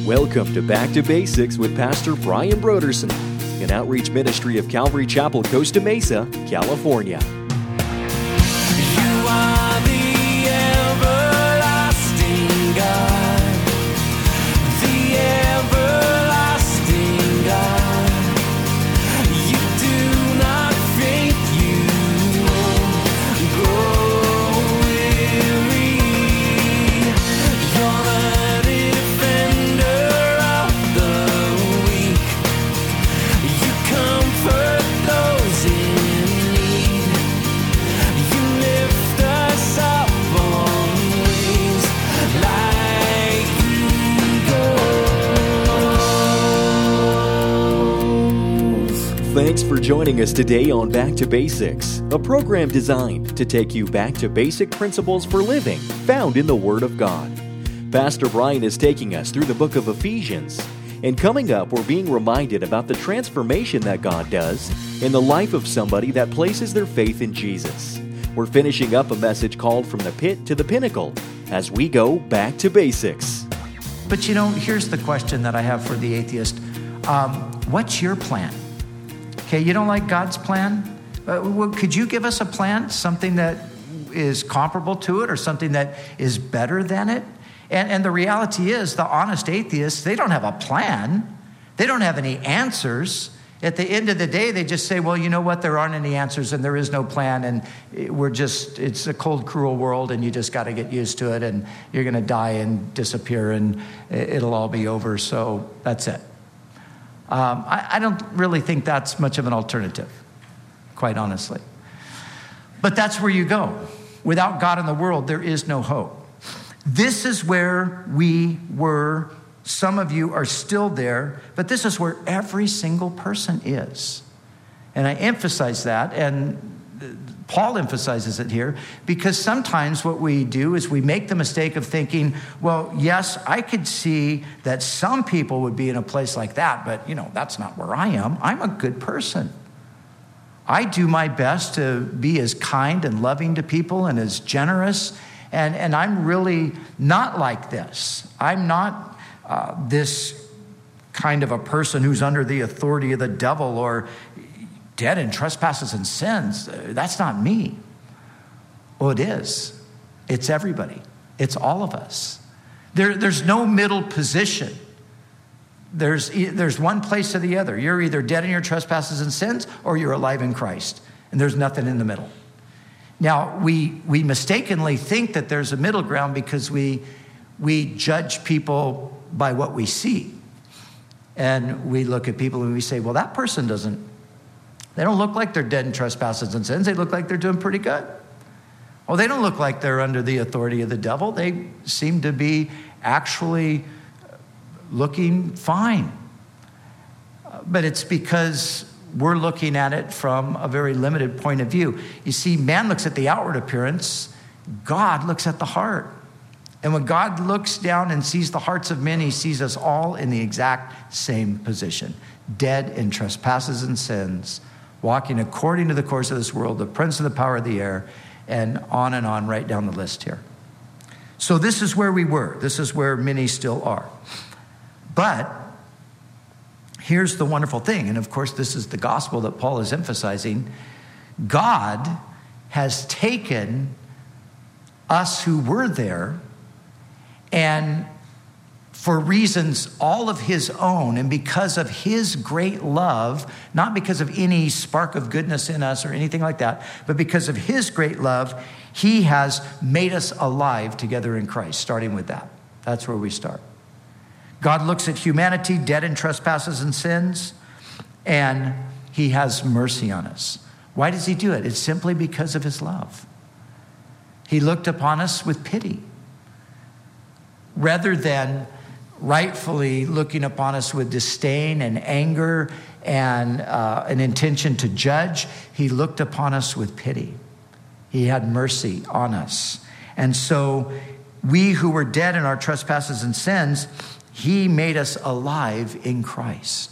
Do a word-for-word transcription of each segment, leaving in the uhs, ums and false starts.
Welcome to Back to Basics with Pastor Brian Broderson, an outreach ministry of Calvary Chapel, Costa Mesa, California. You are the everlasting God, the everlasting God. You do not faint, you won't grow weary. You're the defender of the weak. You comfort those in need. You lift us up on wings like eagles. Thanks for joining us today on Back to Basics, a program designed to take you back to basic principles for living found in the Word of God. Pastor Brian is taking us through the book of Ephesians. And coming up, we're being reminded about the transformation that God does in the life of somebody that places their faith in Jesus. We're finishing up a message called From the Pit to the Pinnacle as we go back to basics. But you know, here's the question that I have for the atheist. Um, what's your plan? Okay, you don't like God's plan? Uh, well, could you give us a plan, something that is comparable to it or something that is better than it? And, and the reality is, the honest atheists, they don't have a plan. They don't have any answers. At the end of the day, they just say, well, you know what? There aren't any answers and there is no plan. And we're just, it's a cold, cruel world and you just got to get used to it. And you're going to die and disappear and it'll all be over. So that's it. Um, I, I don't really think that's much of an alternative, quite honestly. But that's where you go. Without God in the world, there is no hope. This is where we were. Some of you are still there, but this is where every single person is. And I emphasize that, and Paul emphasizes it here, because sometimes what we do is we make the mistake of thinking, well, yes, I could see that some people would be in a place like that, but, you know, that's not where I am. I'm a good person. I do my best to be as kind and loving to people and as generous, and, and I'm really not like this. I'm not uh, this kind of a person who's under the authority of the devil or dead in trespasses and sins. That's not me. Well, it is. It's everybody. It's all of us. There, there's no middle position. There's, there's one place or the other. You're either dead in your trespasses and sins or you're alive in Christ. And there's nothing in the middle. Now, we, we mistakenly think that there's a middle ground because we, we judge people by what we see. And we look at people and we say, well, that person doesn't, they don't look like they're dead in trespasses and sins. They look like they're doing pretty good. Well, they don't look like they're under the authority of the devil. They seem to be actually looking fine. But it's because we're looking at it from a very limited point of view. You see, man looks at the outward appearance. God looks at the heart. And when God looks down and sees the hearts of men, he sees us all in the exact same position. Dead in trespasses and sins, walking according to the course of this world, the prince of the power of the air, and on and on right down the list here. So this is where we were. This is where many still are. But here's the wonderful thing, and of course this is the gospel that Paul is emphasizing. God has taken us who were there, and for reasons all of his own, and because of his great love, not because of any spark of goodness in us or anything like that, but because of his great love, he has made us alive together in Christ, starting with that. That's where we start. God looks at humanity, dead in trespasses and sins, and he has mercy on us. Why does he do it? It's simply because of his love. He looked upon us with pity, rather than rightfully looking upon us with disdain and anger and uh, an intention to judge. He looked upon us with pity. He had mercy on us. And so we who were dead in our trespasses and sins, he made us alive in Christ.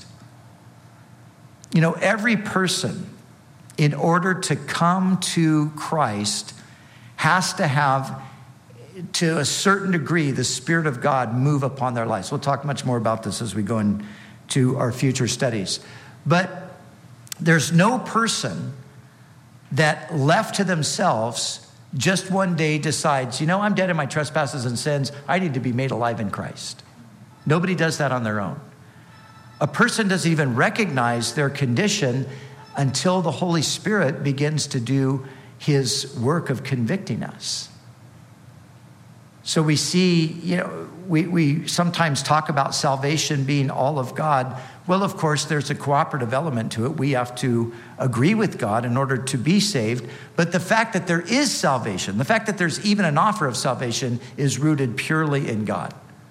You know, every person, in order to come to Christ, has to have to a certain degree, the Spirit of God move upon their lives. We'll talk much more about this as we go into our future studies. But there's no person that left to themselves just one day decides, you know, I'm dead in my trespasses and sins. I need to be made alive in Christ. Nobody does that on their own. A person doesn't even recognize their condition until the Holy Spirit begins to do his work of convicting us. So we see, you know, we, we sometimes talk about salvation being all of God. Well, of course, there's a cooperative element to it. We have to agree with God in order to be saved. But the fact that there is salvation, the fact that there's even an offer of salvation, is rooted purely in God.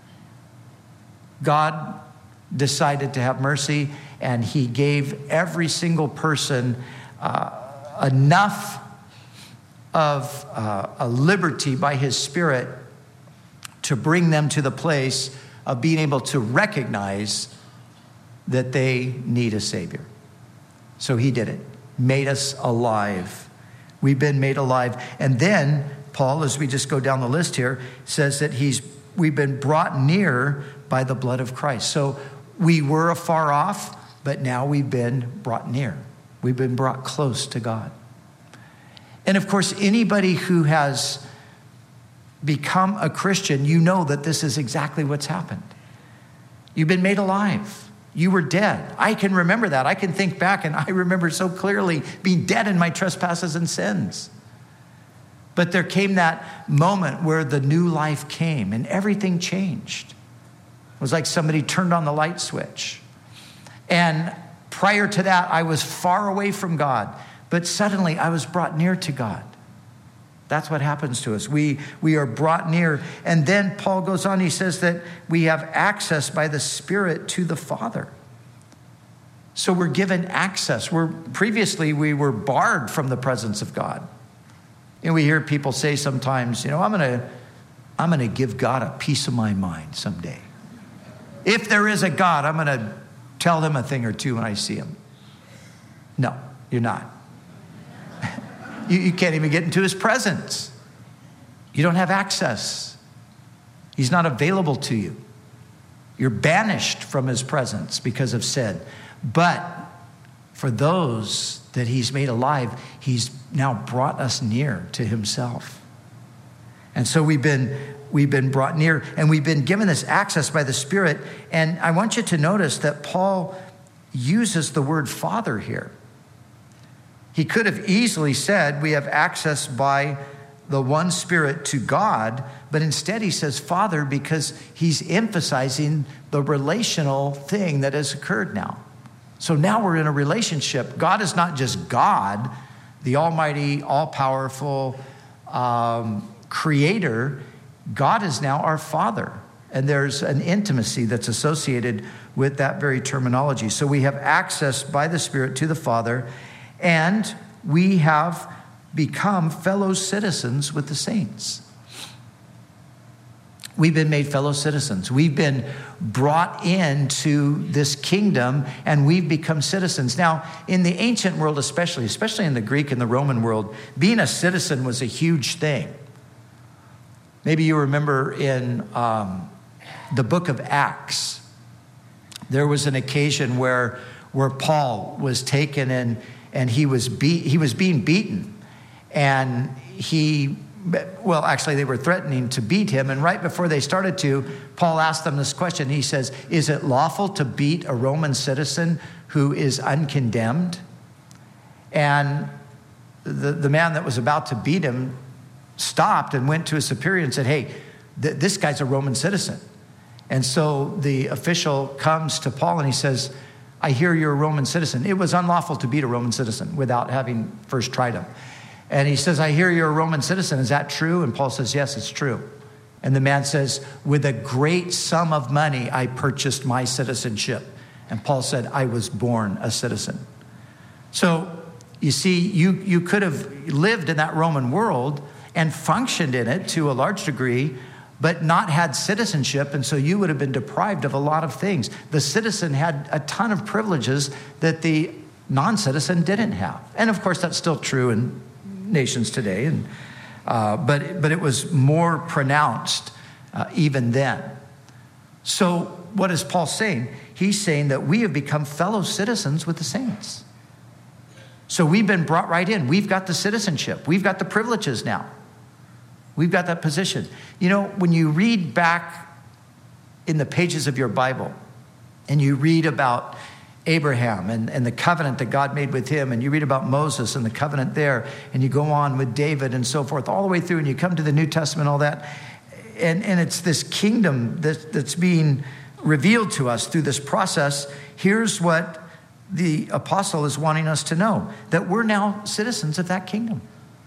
God decided to have mercy, and he gave every single person uh, enough of uh, a liberty by his Spirit to bring them to the place of being able to recognize that they need a Savior. So he did it, made us alive. We've been made alive. And then Paul, as we just go down the list here, says that he's we've been brought near by the blood of Christ. So we were afar off, but now we've been brought near. We've been brought close to God. And of course, anybody who has become a Christian, you know that this is exactly what's happened. You've been made alive. You were dead. I can remember that. I can think back, and I remember so clearly being dead in my trespasses and sins. But there came that moment where the new life came and everything changed. It was like somebody turned on the light switch. And prior to that, I was far away from God, but suddenly I was brought near to God. That's what happens to us. We, we are brought near. And then Paul goes on, he says that we have access by the Spirit to the Father. So we're given access. We're, previously, we were barred from the presence of God. And we hear people say sometimes, you know, I'm going to I'm going to give God a piece of my mind someday. If there is a God, I'm going to tell him a thing or two when I see him. No, you're not. You, you can't even get into his presence. You don't have access. He's not available to you. You're banished from his presence because of sin. But for those that he's made alive, he's now brought us near to himself. And so we've been, we've been brought near, and we've been given this access by the Spirit. And I want you to notice that Paul uses the word Father here. He could have easily said we have access by the one Spirit to God, but instead he says Father because he's emphasizing the relational thing that has occurred now. So now we're in a relationship. God is not just God, the almighty, all-powerful um, creator. God is now our Father. And there's an intimacy that's associated with that very terminology. So we have access by the Spirit to the Father, and we have become fellow citizens with the saints. We've been made fellow citizens. We've been brought into this kingdom, and we've become citizens. Now, in the ancient world especially, especially in the Greek and the Roman world, being a citizen was a huge thing. Maybe you remember in um, the book of Acts, there was an occasion where, where Paul was taken and, and he was be, he was being beaten. And he... Well, actually, they were threatening to beat him. And right before they started to, Paul asked them this question. He says, is it lawful to beat a Roman citizen who is uncondemned? And the, the man that was about to beat him stopped and went to his superior and said, hey, th- this guy's a Roman citizen. And so the official comes to Paul and he says, I hear you're a Roman citizen. It was unlawful to beat a Roman citizen without having first tried him. And he says, I hear you're a Roman citizen. Is that true? And Paul says, yes, it's true. And the man says, with a great sum of money, I purchased my citizenship. And Paul said, I was born a citizen. So you see, you, you could have lived in that Roman world and functioned in it to a large degree, but not had citizenship. And so you would have been deprived of a lot of things. The citizen had a ton of privileges that the non-citizen didn't have. And of course, that's still true in nations today. And Uh, but, but it was more pronounced uh, even then. So what is Paul saying? He's saying that we have become fellow citizens with the saints. So we've been brought right in. We've got the citizenship. We've got the privileges now. We've got that position. You know, when you read back in the pages of your Bible and you read about Abraham and, and the covenant that God made with him, and you read about Moses and the covenant there, and you go on with David and so forth all the way through, and you come to the New Testament, all that, and, and it's this kingdom that, that's being revealed to us through this process. Here's what the apostle is wanting us to know, that we're now citizens of that kingdom.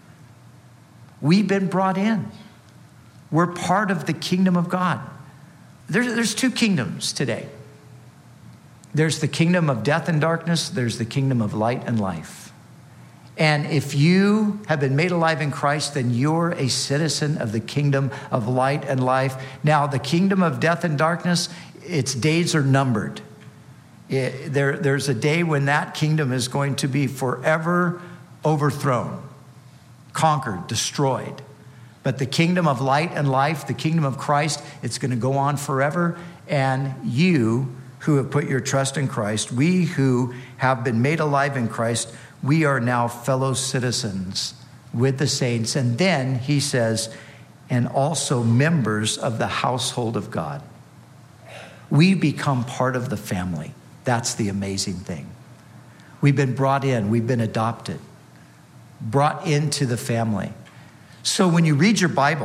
We've been brought in. We're part of the kingdom of God. There's, there's two kingdoms today. There's the kingdom of death and darkness. There's the kingdom of light and life. And if you have been made alive in Christ, then you're a citizen of the kingdom of light and life. Now, the kingdom of death and darkness, its days are numbered. It, there, there's a day when that kingdom is going to be forever overthrown, conquered, destroyed. But the kingdom of light and life, the kingdom of Christ, it's going to go on forever. And you who have put your trust in Christ, we who have been made alive in Christ, we are now fellow citizens with the saints. And then he says, and also members of the household of God. We become part of the family. That's the amazing thing. We've been brought in. We've been adopted, brought into the family. So when you read your Bible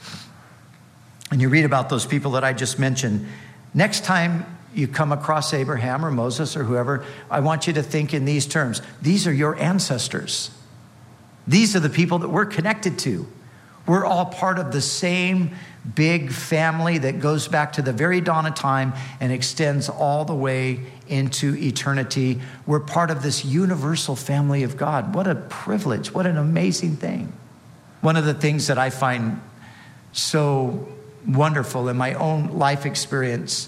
and you read about those people that I just mentioned, next time you come across Abraham or Moses or whoever, I want you to think in these terms. These are your ancestors. These are the people that we're connected to. We're all part of the same big family that goes back to the very dawn of time and extends all the way into eternity. We're part of this universal family of God. What a privilege. What an amazing thing. One of the things that I find so wonderful in my own life experience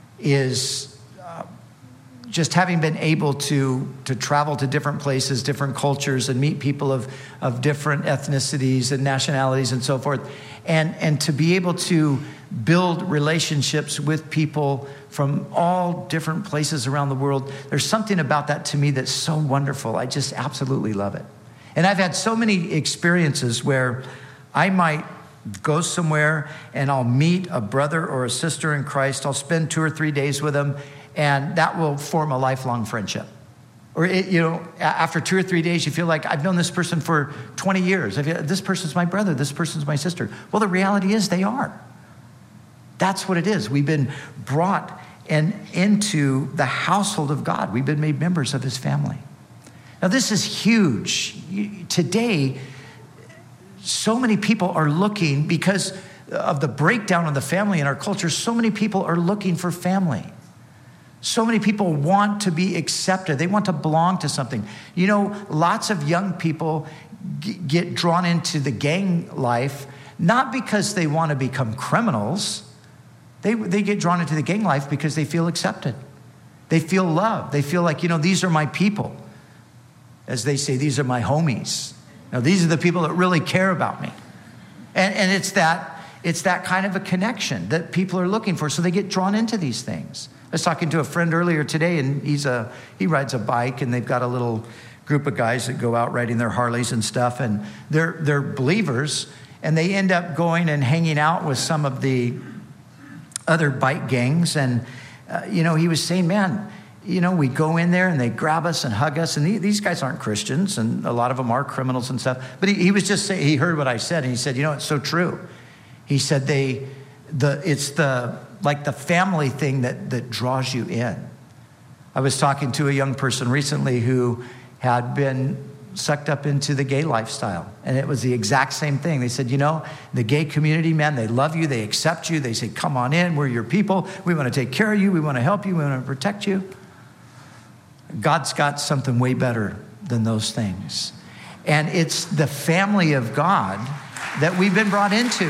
is uh, just having been able to, to travel to different places, different cultures, and meet people of, of different ethnicities and nationalities and so forth, and, and to be able to build relationships with people from all different places around the world. There's something about that to me that's so wonderful. I just absolutely love it. And I've had so many experiences where I might go somewhere and I'll meet a brother or a sister in Christ. I'll spend two or three days with them, and that will form a lifelong friendship. Or, it, you know, after two or three days, you feel like, I've known this person for twenty years. I feel, this person's my brother. This person's my sister. Well, the reality is they are. That's what it is. We've been brought in, into the household of God. We've been made members of his family. Now, this is huge. Today, so many people are looking, because of the breakdown of the family in our culture, so many people are looking for family. So many people want to be accepted. They want to belong to something. You know, lots of young people g- get drawn into the gang life, not because they want to become criminals. They, they get drawn into the gang life because they feel accepted. They feel loved. They feel like, you know, these are my people. As they say, these are my homies. Now, these are the people that really care about me. And, and it's that it's that kind of a connection that people are looking for. So they get drawn into these things. I was talking to a friend earlier today, and he's a he rides a bike, and they've got a little group of guys that go out riding their Harleys and stuff, and they're they're believers, and they end up going and hanging out with some of the other bike gangs. And uh, you know, he was saying, man, you know, we go in there and they grab us and hug us. And these guys aren't Christians, and a lot of them are criminals and stuff. But he, he was just saying, he heard what I said, and he said, you know, it's so true. He said, they, the, it's the, like the family thing that, that draws you in. I was talking to a young person recently who had been sucked up into the gay lifestyle. And it was the exact same thing. They said, you know, the gay community, man, they love you. They accept you. They say, come on in. We're your people. We want to take care of you. We want to help you. We want to protect you. God's got something way better than those things. And it's the family of God that we've been brought into.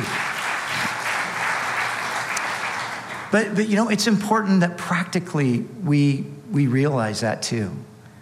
But, but you know, it's important that practically we, we realize that too.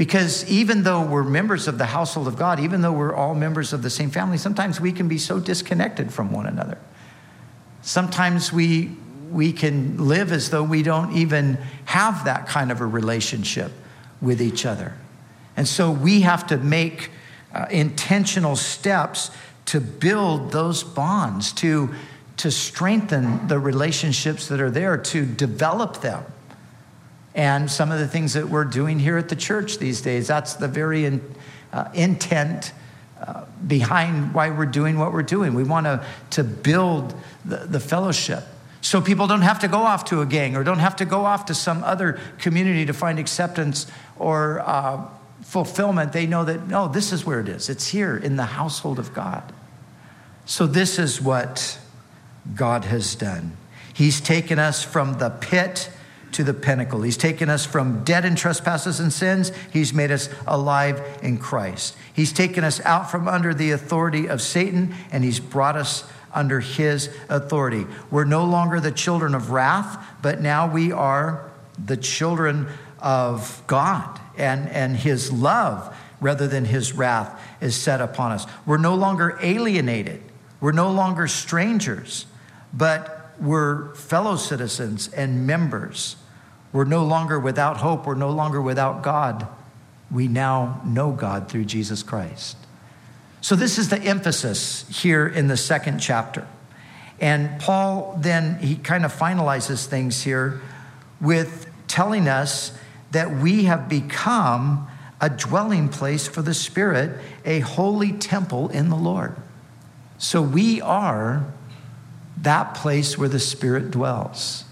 Because even though we're members of the household of God, even though we're all members of the same family, sometimes we can be so disconnected from one another. Sometimes we we can live as though we don't even have that kind of a relationship with each other. And so we have to make uh, intentional steps to build those bonds, to, to strengthen the relationships that are there, to develop them. And some of the things that we're doing here at the church these days, that's the very in, uh, intent uh, behind why we're doing what we're doing. We want to, to build the, the fellowship so people don't have to go off to a gang or don't have to go off to some other community to find acceptance or uh, fulfillment. They know that, no, this is where it is. It's here in the household of God. So this is what God has done. He's taken us from the pit to the pinnacle. He's taken us from dead in trespasses and sins. He's made us alive in Christ. He's taken us out from under the authority of Satan, and he's brought us under his authority. We're no longer the children of wrath, but now we are the children of God, and, and his love rather than his wrath is set upon us. We're no longer alienated. We're no longer strangers, but we're fellow citizens and members. We're no longer without hope. We're no longer without God. We now know God through Jesus Christ. So this is the emphasis here in the second chapter. And Paul then, he kind of finalizes things here with telling us that we have become a dwelling place for the Spirit, a holy temple in the Lord. So we are that place where the Spirit dwells.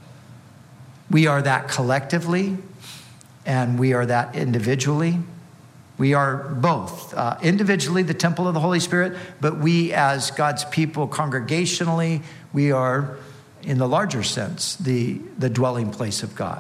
We are that collectively, and we are that individually. We are both uh, individually the temple of the Holy Spirit, but we as God's people congregationally, we are, in the larger sense, the, the dwelling place of God.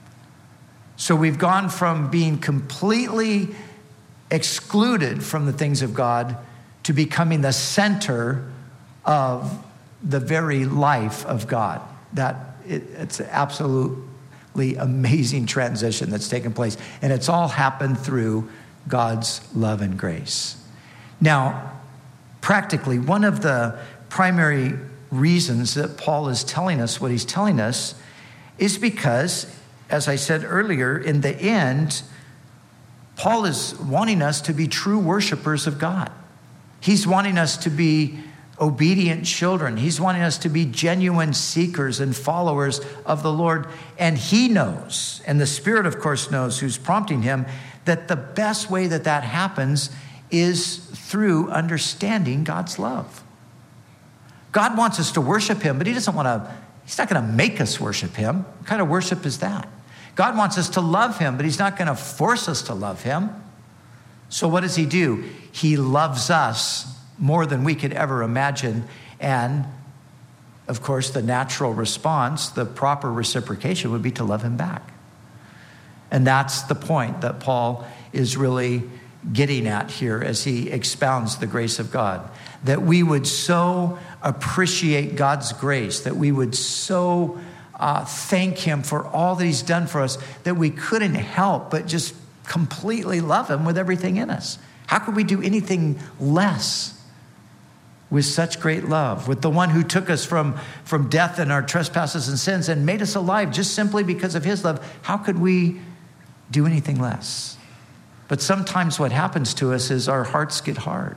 So we've gone from being completely excluded from the things of God to becoming the center of the very life of God. That it, it's an absolutely amazing transition that's taken place. And it's all happened through God's love and grace. Now, practically, one of the primary reasons that Paul is telling us what he's telling us is because, as I said earlier, in the end, Paul is wanting us to be true worshipers of God. He's wanting us to be obedient children. He's wanting us to be genuine seekers and followers of the Lord. And he knows, and the Spirit, of course, knows who's prompting him, that the best way that that happens is through understanding God's love. God wants us to worship him, but he doesn't want to, he's not going to make us worship him. What kind of worship is that? God wants us to love him, but he's not going to force us to love him. So what does he do? He loves us more than we could ever imagine. And of course, the natural response, the proper reciprocation would be to love him back. And that's the point that Paul is really getting at here as he expounds the grace of God. That we would so appreciate God's grace, that we would so uh, thank him for all that he's done for us, that we couldn't help but just completely love him with everything in us. How could we do anything less with such great love, with the one who took us from, from death and our trespasses and sins and made us alive just simply because of his love? How could we do anything less? But sometimes what happens to us is our hearts get hard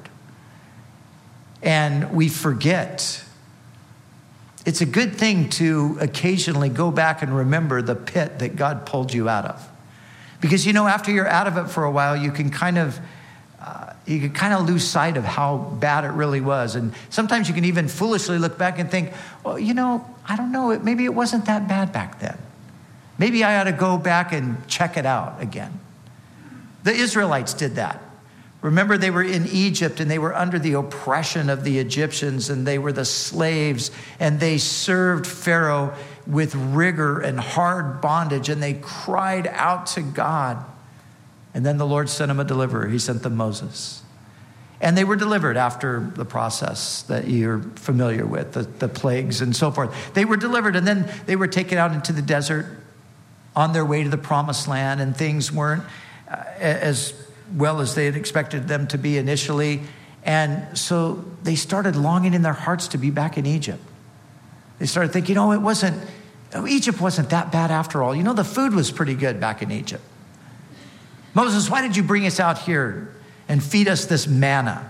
and we forget. It's a good thing to occasionally go back and remember the pit that God pulled you out of. Because, you know, after you're out of it for a while, you can kind of uh, you can kind of lose sight of how bad it really was. And sometimes you can even foolishly look back and think, well, you know, I don't know, maybe it wasn't that bad back then. Maybe I ought to go back and check it out again. The Israelites did that. Remember, they were in Egypt and they were under the oppression of the Egyptians and they were the slaves and they served Pharaoh with rigor and hard bondage and they cried out to God. And then the Lord sent them a deliverer. He sent them Moses. And they were delivered after the process that you're familiar with, the, the plagues and so forth. They were delivered and then they were taken out into the desert on their way to the promised land, and things weren't uh, as well as they had expected them to be initially. And so they started longing in their hearts to be back in Egypt. They started thinking, oh, it wasn't, oh, Egypt wasn't that bad after all. You know, the food was pretty good back in Egypt. Moses, why did you bring us out here and feed us this manna?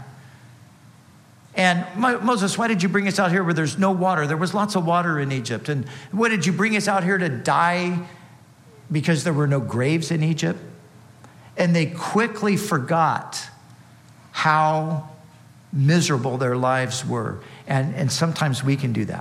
And Moses, why did you bring us out here where there's no water? There was lots of water in Egypt. And why did you bring us out here to die because there were no graves in Egypt? And they quickly forgot how miserable their lives were. And, and sometimes we can do that.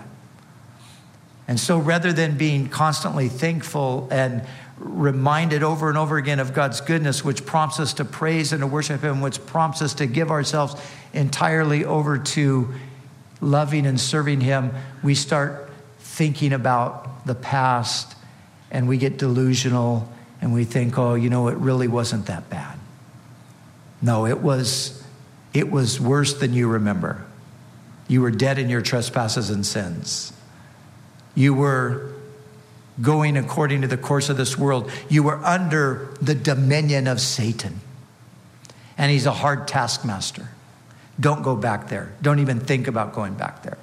And so rather than being constantly thankful and reminded over and over again of God's goodness, which prompts us to praise and to worship him, which prompts us to give ourselves entirely over to loving and serving him, we start thinking about the past and we get delusional and we think, oh, you know, it really wasn't that bad. No, it was, it was worse than you remember. You were dead in your trespasses and sins. You were going according to the course of this world. You were under the dominion of Satan. And he's a hard taskmaster. Don't go back there. Don't even think about going back there.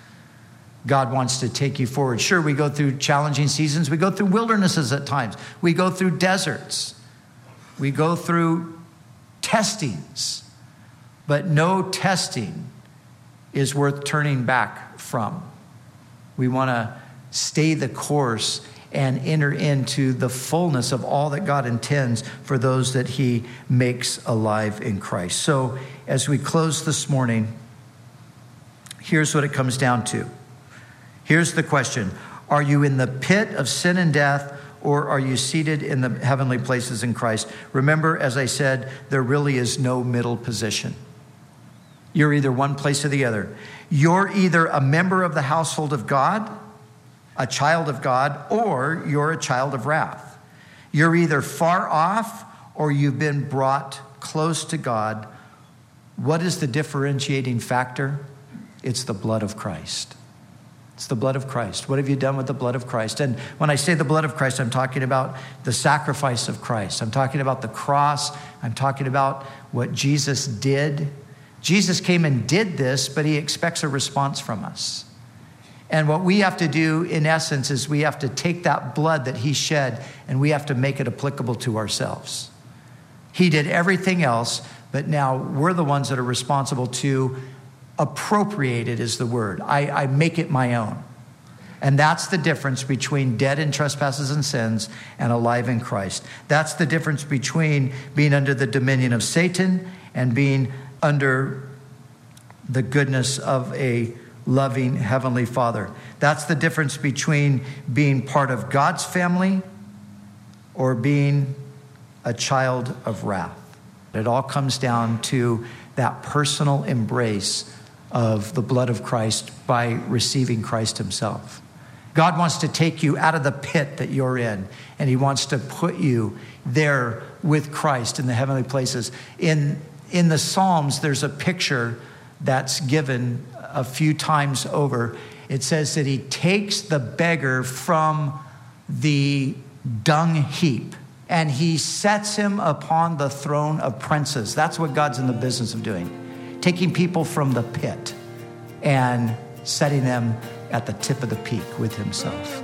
God wants to take you forward. Sure, we go through challenging seasons. We go through wildernesses at times. We go through deserts. We go through testings. But no testing is worth turning back from. We want to stay the course and enter into the fullness of all that God intends for those that he makes alive in Christ. So as we close this morning, here's what it comes down to. Here's the question. Are you in the pit of sin and death, or are you seated in the heavenly places in Christ? Remember, as I said, there really is no middle position. You're either one place or the other. You're either a member of the household of God, a child of God, or you're a child of wrath. You're either far off or you've been brought close to God. What is the differentiating factor? It's the blood of Christ. It's the blood of Christ. What have you done with the blood of Christ? And when I say the blood of Christ, I'm talking about the sacrifice of Christ. I'm talking about the cross. I'm talking about what Jesus did. Jesus came and did this, but he expects a response from us. And what we have to do, in essence, is we have to take that blood that he shed and we have to make it applicable to ourselves. He did everything else, but now we're the ones that are responsible to appropriate it, is the word. I, I make it my own. And that's the difference between dead in trespasses and sins and alive in Christ. That's the difference between being under the dominion of Satan and being under the goodness of a loving Heavenly Father. That's the difference between being part of God's family or being a child of wrath. It all comes down to that personal embrace of the blood of Christ by receiving Christ himself. God wants to take you out of the pit that you're in, and he wants to put you there with Christ in the heavenly places. In In the Psalms, there's a picture that's given a few times over. It says that he takes the beggar from the dung heap and he sets him upon the throne of princes. That's what God's in the business of doing. Taking people from the pit and setting them at the tip of the peak with himself.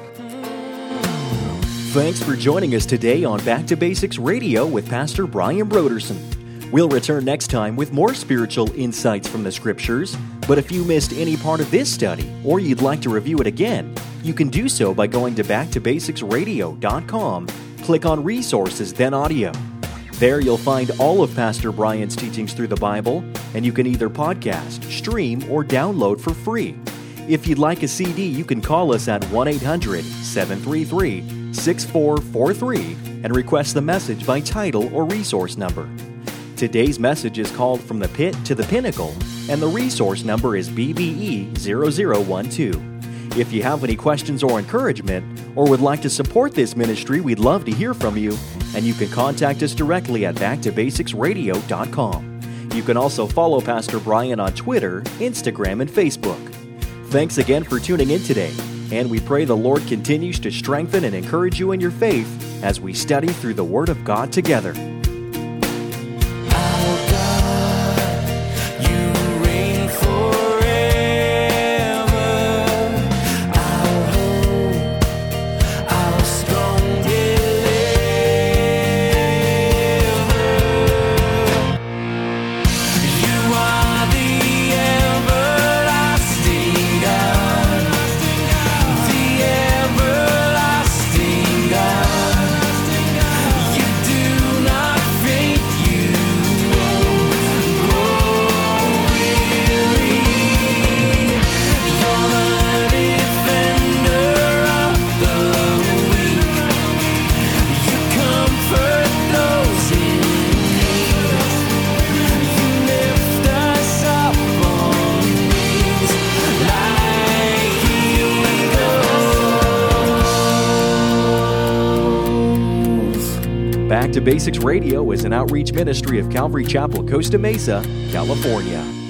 Thanks for joining us today on Back to Basics Radio with Pastor Brian Broderson. We'll return next time with more spiritual insights from the Scriptures. But if you missed any part of this study or you'd like to review it again, you can do so by going to back to basics radio dot com. Click on Resources, then Audio. There you'll find all of Pastor Brian's teachings through the Bible, and you can either podcast, stream, or download for free. If you'd like a C D, you can call us at one eight hundred, seven three three, six four four three and request the message by title or resource number. Today's message is called From the Pit to the Pinnacle, and the resource number is B B E zero zero one two. If you have any questions or encouragement, or would like to support this ministry, we'd love to hear from you, and you can contact us directly at back to basics radio dot com. You can also follow Pastor Brian on Twitter, Instagram, and Facebook. Thanks again for tuning in today, and we pray the Lord continues to strengthen and encourage you in your faith as we study through the Word of God together. Back to Basics Radio is an outreach ministry of Calvary Chapel, Costa Mesa, California.